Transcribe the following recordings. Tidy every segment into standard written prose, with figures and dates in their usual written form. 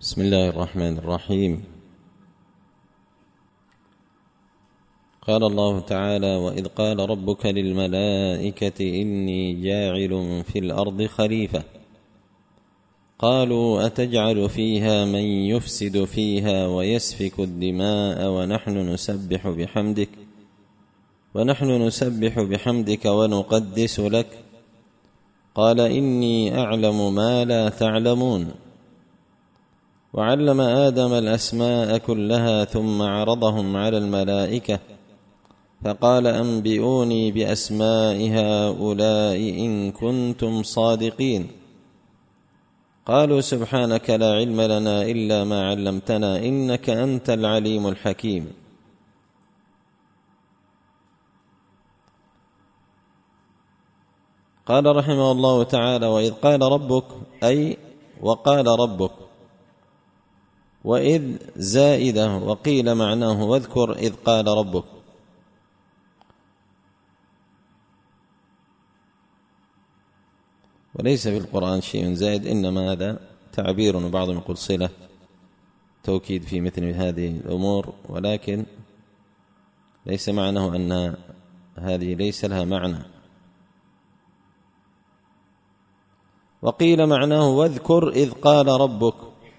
بسم الله الرحمن الرحيم. قال الله تعالى: وإذ قال ربك للملائكة إني جاعل في الأرض خليفة قالوا أتجعل فيها من يفسد فيها ويسفك الدماء ونحن نسبح بحمدك ونقدس لك قال إني أعلم ما لا تعلمون. وعلم آدم الأسماء كلها ثم عرضهم على الملائكة فقال أنبئوني بأسماء هؤلاء إن كنتم صادقين. قالوا سبحانك لا علم لنا إلا ما علمتنا إنك أنت العليم الحكيم. قال رحمه الله تعالى: وإذ قال ربك، أي وقال ربك، وإذ زائدة، وقيل معناه واذكر إذ قال ربك. وليس في القرآن شيء زائد، إنما هذا تعبير، وبعضهم يقول صلة توكيد في مثل هذه الأمور، ولكن ليس معناه أن هذه ليس لها معنى. وقيل معناه واذكر إذ قال ربك.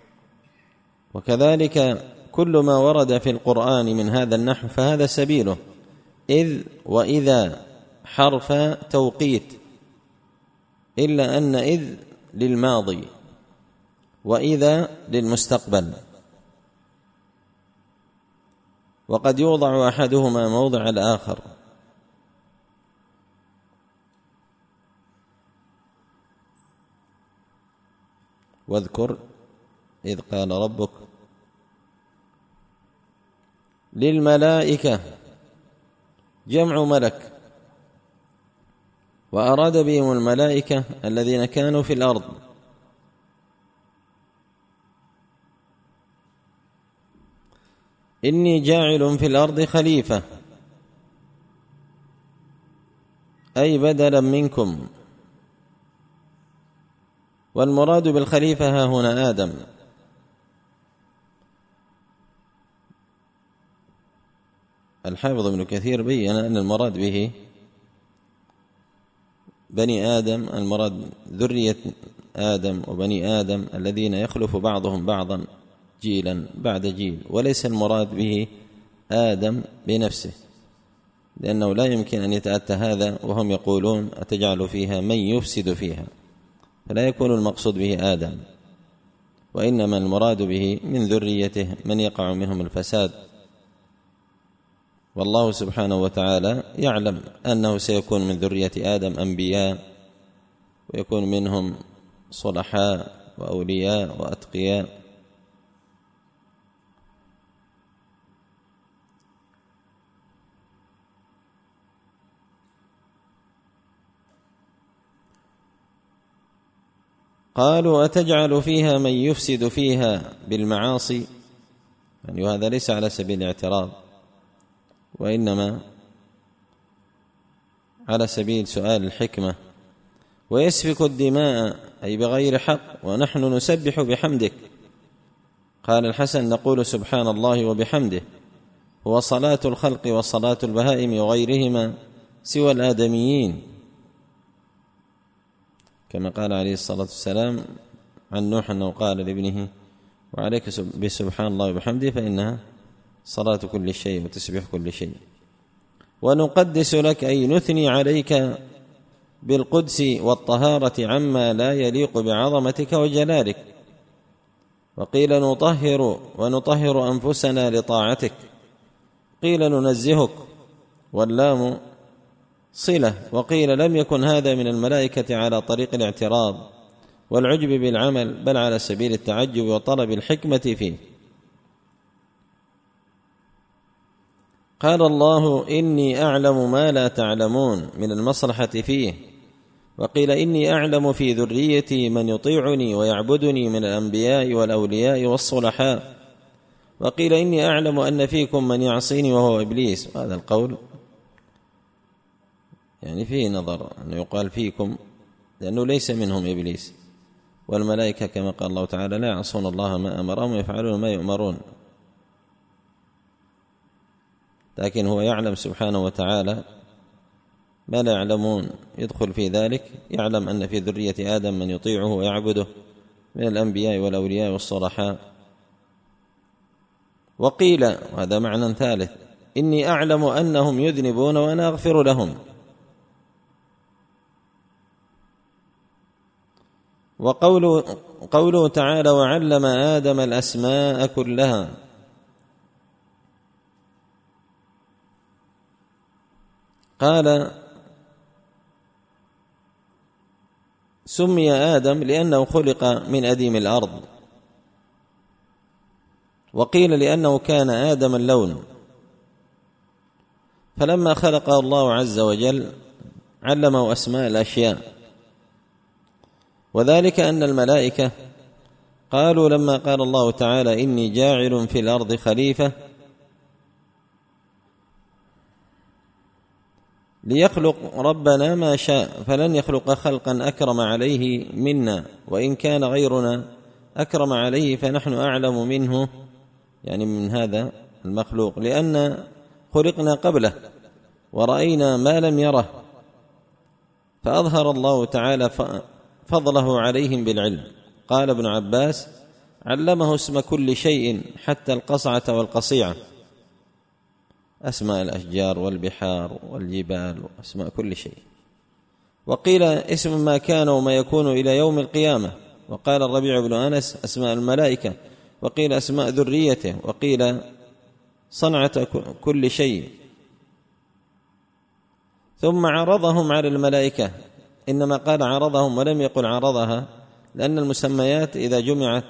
وكذلك كل ما ورد في القرآن من هذا النحو فهذا سبيله. إذ وإذا حرف توقيت، إلا أن إذ للماضي وإذا للمستقبل، وقد يوضع أحدهما موضع الآخر. واذكر إذ قال ربك للملائكة، جمع ملك، وأراد بهم الملائكة الذين كانوا في الأرض. إني جاعل في الأرض خليفة، أي بدلا منكم. والمراد بالخليفة ها هنا آدم. الحافظ ابن كثير بين أن المراد به بني آدم، المراد ذرية آدم وبني آدم الذين يخلف بعضهم بعضا جيلا بعد جيل، وليس المراد به آدم بنفسه، لأنه لا يمكن أن يتأتى هذا وهم يقولون أتجعل فيها من يفسد فيها، فلا يكون المقصود به آدم، وإنما المراد به من ذريته من يقع منهم الفساد. والله سبحانه وتعالى يعلم أنه سيكون من ذرية آدم أنبياء، ويكون منهم صلحاء وأولياء وأتقياء. قالوا أتجعل فيها من يفسد فيها بالمعاصي، يعني هذا ليس على سبيل الاعتراض، وإنما على سبيل سؤال الحكمة. ويسفك الدماء، أي بغير حق، ونحن نسبح بحمدك. قال الحسن: نقول سبحان الله وبحمده، هو صلاة الخلق وصلاة البهائم وغيرهما سوى الآدميين، كما قال عليه الصلاة والسلام عن نوح أنه قال لابنه: وعليك بسبحان الله وبحمده فإنها صلاة كل شيء وتسبيح كل شيء. ونقدس لك، أي نثني عليك بالقدس والطهارة عما لا يليق بعظمتك وجلالك. وقيل ونطهر أنفسنا لطاعتك، قيل ننزهك، واللام صلة. وقيل لم يكن هذا من الملائكة على طريق الاعتراض والعجب بالعمل، بل على سبيل التعجب وطلب الحكمة فيه. قال الله: إني أعلم ما لا تعلمون، من المصلحة فيه. وقيل إني أعلم في ذريتي من يطيعني ويعبدني من الأنبياء والأولياء والصلحاء. وقيل إني أعلم أن فيكم من يعصيني وهو إبليس. وهذا القول يعني فيه نظر أنه يقال فيكم، لأنه ليس منهم إبليس، والملائكة كما قال الله تعالى لا يعصون الله ما أمرهم ويفعلون ما يؤمرون، لكن هو يعلم سبحانه وتعالى ما لا يعلمون، يدخل في ذلك، يعلم أن في ذرية آدم من يطيعه ويعبده من الأنبياء والأولياء والصالحاء. وقيل، وهذا معنى ثالث، إني أعلم أنهم يذنبون وأنا أغفر لهم. وقوله تعالى وعلم آدم الأسماء كلها، قال سمي آدم لأنه خلق من أديم الأرض، وقيل لأنه كان آدم اللون، فلما خلقه الله عز وجل علمه أسماء الأشياء، وذلك أن الملائكة قالوا لما قال الله تعالى إني جاعل في الأرض خليفة ليخلق ربنا ما شاء، فلن يخلق خلقا أكرم عليه منا، وإن كان غيرنا أكرم عليه فنحن أعلم منه، يعني من هذا المخلوق، لأن خلقنا قبله ورأينا ما لم يره، فأظهر الله تعالى فضله عليهم بالعلم. قال ابن عباس علمه اسم كل شيء حتى القصعة والقصيعة، أسماء الأشجار والبحار والجبال وأسماء كل شيء. وقيل اسم ما كان وما يكون إلى يوم القيامة، وقال الربيع بن أنس أسماء الملائكة، وقيل أسماء ذريته، وقيل صنعة كل شيء. ثم عرضهم على الملائكة، إنما قال عرضهم ولم يقل عرضها، لأن المسميات إذا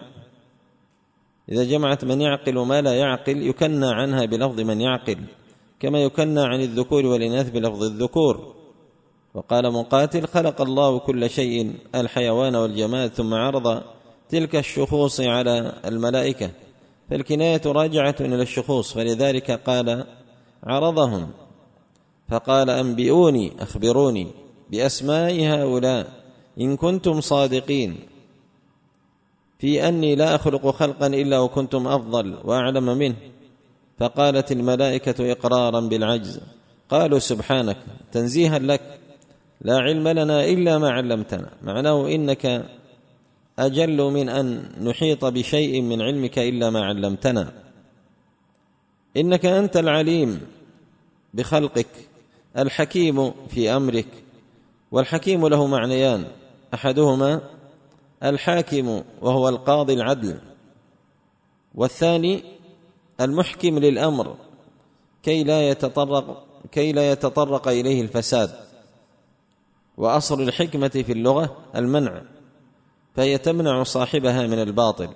جمعت من يعقل وما لا يعقل يكنى عنها بلفظ من يعقل، كما يكنى عن الذكور والإناث بلفظ الذكور. وقال مقاتل خلق الله كل شيء الحيوان والجماد ثم عرض تلك الشخوص على الملائكة، فالكناية راجعة إلى الشخوص، فلذلك قال عرضهم، فقال أنبئوني أخبروني بأسماء هؤلاء إن كنتم صادقين في أني لا أخلق خلقا إلا وكنتم أفضل وأعلم منه. فقالت الملائكة إقرارا بالعجز، قالوا سبحانك تنزيها لك لا علم لنا إلا ما علمتنا، معناه إنك أجل من أن نحيط بشيء من علمك إلا ما علمتنا، إنك أنت العليم بخلقك الحكيم في أمرك. والحكيم له معنيان، أحدهما الحاكم وهو القاضي العدل، والثاني المحكم للأمر كي لا يتطرق إليه الفساد. وأصل الحكمة في اللغة المنع، فهي تمنع صاحبها من الباطل.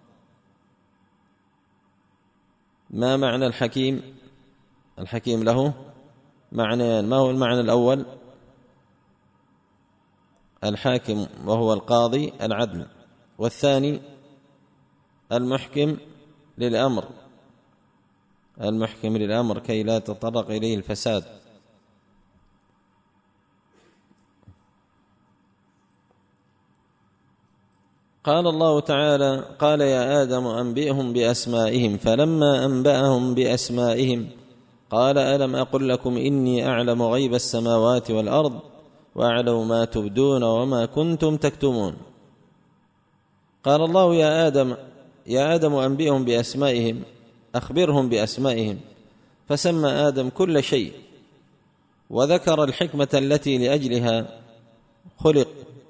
ما معنى الحكيم؟ الحكيم له معنيان، ما هو المعنى الأول؟ الحاكم وهو القاضي العدل، والثاني المحكم للأمر، المحكم للأمر كي لا تطرق إليه الفساد. قال الله تعالى قال يا آدم أنبئهم بأسمائهم، فلما أنبأهم بأسمائهم قال ألم أقل لكم إني أعلم غيب السماوات والأرض وأعلم ما تبدون وما كنتم تكتمون. قال الله يا آدم أنبئهم بأسمائهم، أخبرهم بأسمائهم، فسمى آدم كل شيء وذكر الحكمة التي لأجلها خلق.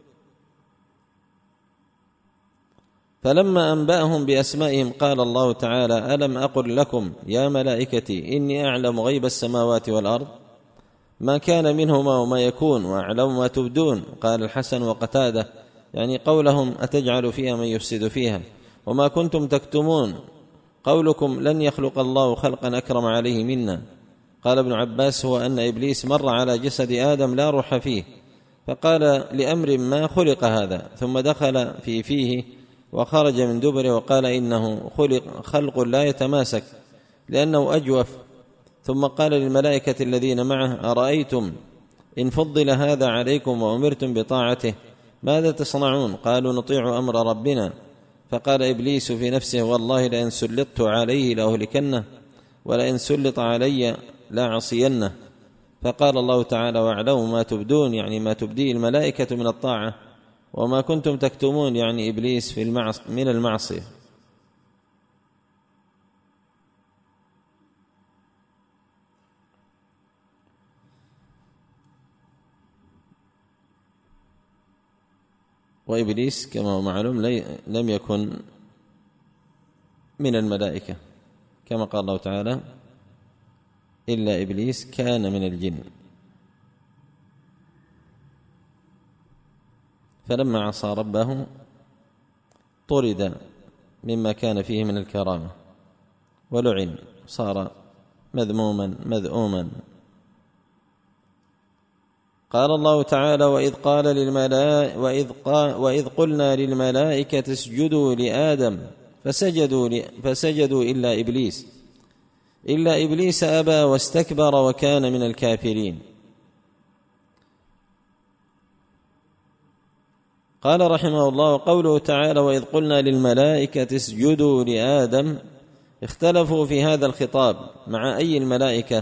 فلما أنبأهم بأسمائهم قال الله تعالى ألم أقل لكم يا ملائكتي إني أعلم غيب السماوات والأرض ما كان منهما وما يكون وأعلم ما تبدون. قال الحسن وقتادة يعني قولهم أتجعل فيها من يفسد فيها، وما كنتم تكتمون قولكم لن يخلق الله خلقا أكرم عليه منا. قال ابن عباس هو أن إبليس مر على جسد آدم لا روح فيه، فقال لأمر ما خلق هذا، ثم دخل في فيه وخرج من دبره، وقال إنه خلق لا يتماسك لأنه أجوف. ثم قال للملائكة الذين معه أرأيتم إن فضل هذا عليكم وأمرتم بطاعته ماذا تصنعون؟ قالوا نطيع أمر ربنا. فقال إبليس في نفسه والله لئن سلطت عليه لأهلكنه ولئن سلط علي لأعصينه. فقال الله تعالى واعلموا ما تبدون، يعني ما تبديه الملائكة من الطاعة، وما كنتم تكتمون، يعني إبليس من المعصية. وإبليس كما هو معلوم لم يكن من الملائكة، كما قال الله تعالى إلا إبليس كان من الجن. فلما عصى ربه طرد مما كان فيه من الكرامة ولعن، صار مذموما مذءوما. قال الله تعالى وإذ قلنا للملائكة اسجدوا لآدم فسجدوا إلا إبليس أبى واستكبر وكان من الكافرين. قال رحمه الله قوله تعالى وإذ قلنا للملائكة اسجدوا لآدم، اختلفوا في هذا الخطاب مع أي الملائكة،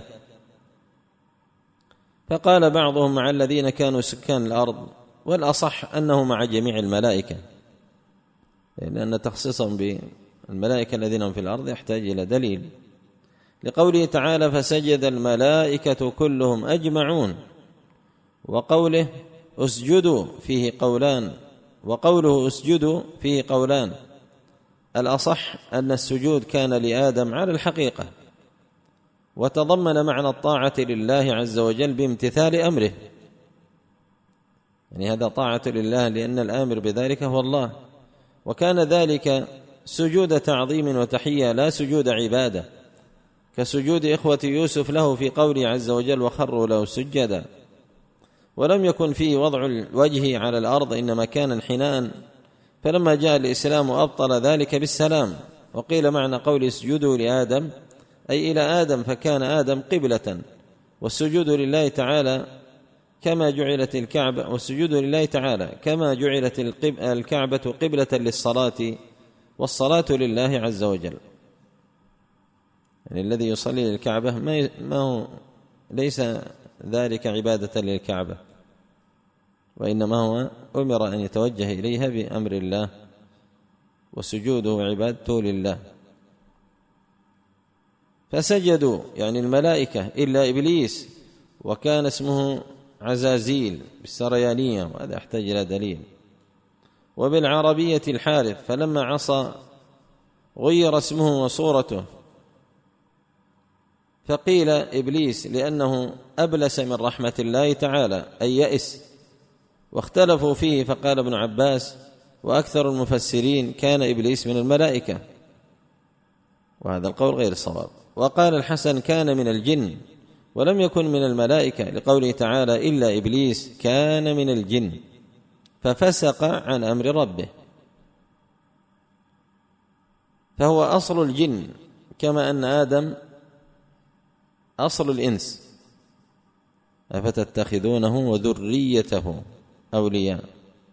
فقال بعضهم مع الذين كانوا سكان الأرض، والأصح أنه مع جميع الملائكة، لأن تخصيصهم بالملائكة الذين هم في الأرض يحتاج إلى دليل، لقوله تعالى فسجد الملائكة كلهم أجمعون، وقوله اسجدوا فيه قولان، وقوله اسجدوا فيه قولان. الأصح أن السجود كان لآدم على الحقيقة، وتضمن معنى الطاعة لله عز وجل بامتثال أمره، يعني هذا طاعة لله لأن الآمر بذلك هو الله، وكان ذلك سجود تعظيم وتحية لا سجود عبادة، كسجود إخوة يوسف له في قوله عز وجل وخروا له سجدا، ولم يكن فيه وضع الوجه على الأرض، إنما كان انحناء، فلما جاء الإسلام أبطل ذلك بالسلام. وقيل معنى قول اسجدوا لآدم أي إلى آدم، فكان آدم قبلة، والسجود لله تعالى كما جعلت الكعبة، والسجود لله تعالى كما جعلت الكعبة قبلة للصلاة، والصلاة لله عز وجل. يعني الذي يصلي للكعبة ما هو ليس ذلك عبادة للكعبة، وإنما هو أمر أن يتوجه إليها بأمر الله، وسجوده عبادته لله. فسجدوا يعني الملائكة إلا إبليس، وكان اسمه عزازيل بالسريانية، وهذا يحتاج إلى دليل، وبالعربية الحارث، فلما عصى غير اسمه وصورته، فقيل إبليس لأنه أبلس من رحمة الله تعالى أي يئس، واختلفوا فيه، فقال ابن عباس وأكثر المفسرين كان إبليس من الملائكة، وهذا القول غير الصواب. وقال الحسن كان من الجن ولم يكن من الملائكة، لقوله تعالى إلا إبليس كان من الجن ففسق عن أمر ربه، فهو أصل الجن كما أن آدم أصل الإنس، أفتتخذونه وذريته أولياء.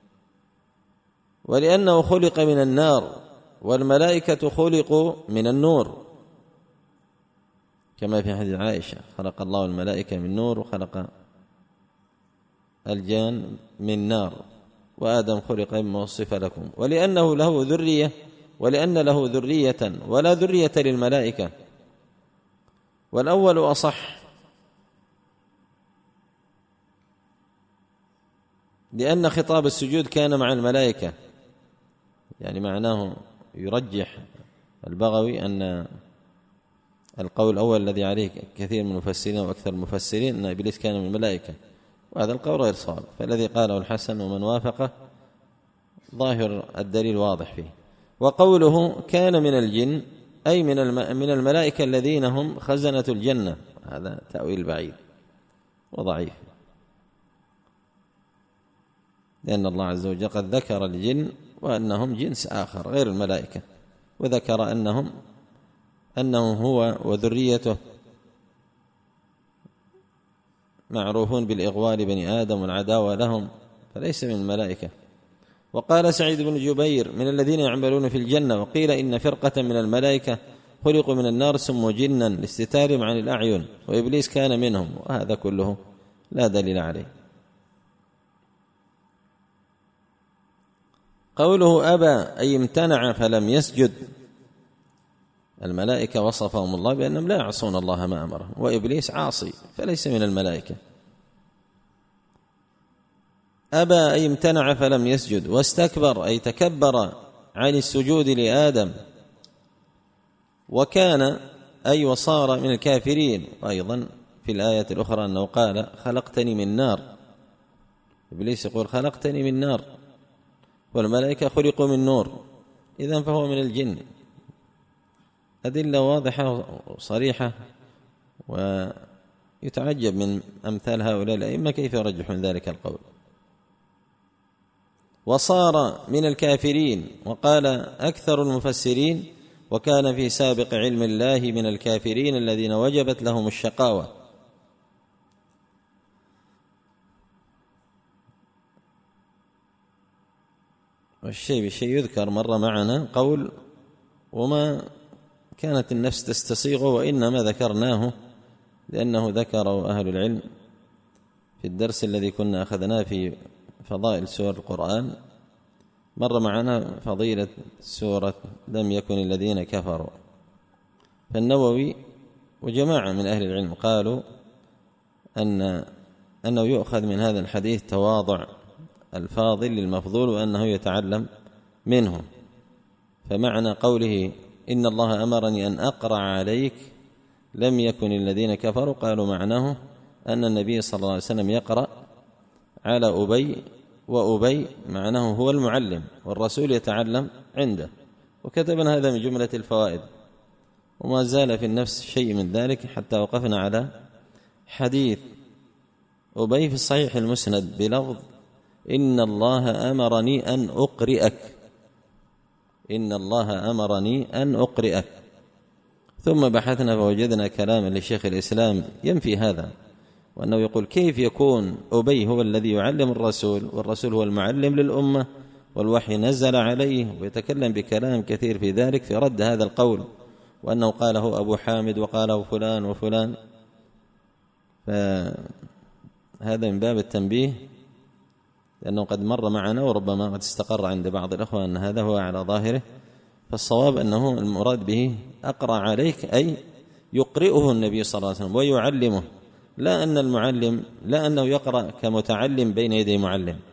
ولأنه خلق من النار والملائكة خلقوا من النور، كما في حديث عائشة خلق الله الملائكة من نور وخلق الجان من نار، وآدم خلق مما وصف لكم. ولأنه له ذرية، ولأن له ذرية ولا ذرية للملائكة، والأول أصح، لأن خطاب السجود كان مع الملائكة، يعني معناه يرجح البغوي أن القول الأول الذي عليه كثير من المفسرين وأكثر المفسرين أن إبليس كان من الملائكة، وهذا القول غير صواب، فالذي قاله الحسن ومن وافقه ظاهر الدليل واضح فيه. وقوله كان من الجن أي من الملائكة الذين هم خزنة الجنة، هذا تأويل بعيد وضعيف، لأن الله عز وجل قد ذكر الجن وأنهم جنس آخر غير الملائكة، وذكر أنه هو وذريته معروفون بالإغوال بني آدم والعداوة لهم، فليس من الملائكة. وقال سعيد بن جبير من الذين يعملون في الجنة، وقيل إن فرقة من الملائكة خلقوا من النار سموا جنا لاستتارهم عن الأعين، وإبليس كان منهم، وهذا كله لا دليل عليه. قوله أبى أي امتنع فلم يسجد، الملائكة وصفهم الله بأنهم لا يعصون الله ما أمرهم، وإبليس عاصي فليس من الملائكة. أبى أي امتنع فلم يسجد، واستكبر أي تكبر عن السجود لآدم، وكان أي وصار من الكافرين. وأيضا في الآية الأخرى أنه قال خلقتني من نار، إبليس يقول خلقتني من نار، والملائكة خلقوا من نور، إذن فهو من الجن. أدلة واضحة وصريحة، ويتعجب من أمثال هؤلاء الأئمة كيف يرجحون ذلك القول. وصار من الكافرين، وقال أكثر المفسرين وكان في سابق علم الله من الكافرين الذين وجبت لهم الشقاوة. والشيء بالشيء يذكر مر معنا قول وما كانت النفس تستصيغه، وإنما ذكرناه لأنه ذكره أهل العلم في الدرس الذي كنا أخذناه في فضائل سور القرآن. مر معنا فضيلة سورة لم يكن الذين كفروا، فالنووي وجماعة من أهل العلم قالوا أنه يؤخذ من هذا الحديث تواضع الفاضل للمفضول، وأنه يتعلم منه. فمعنى قوله إن الله أمرني أن أقرأ عليك لم يكن الذين كفروا، قالوا معناه أن النبي صلى الله عليه وسلم يقرأ على أبي، وأبي معناه هو المعلم، والرسول يتعلم عنده. وكتبنا هذا من جملة الفوائد، وما زال في النفس شيء من ذلك حتى وقفنا على حديث أبي في الصحيح المسند بلفظ إن الله أمرني أن أقرئك، إن الله أمرني أن أقرئك. ثم بحثنا فوجدنا كلاما لشيخ الإسلام ينفي هذا، وأنه يقول كيف يكون أبي هو الذي يعلم الرسول، والرسول هو المعلم للأمة، والوحي نزل عليه، ويتكلم بكلام كثير في ذلك في رد هذا القول، وأنه قاله أبو حامد وقاله فلان وفلان. فهذا من باب التنبيه، لأنه قد مر معنا وربما قد استقر عند بعض الأخوة أن هذا هو على ظاهره. فالصواب أنه المراد به أقرأ عليك أي يقرئه النبي صلى الله عليه وسلم ويعلمه، لا أن المعلم لا أنه يقرأ كمتعلم بين يدي معلم،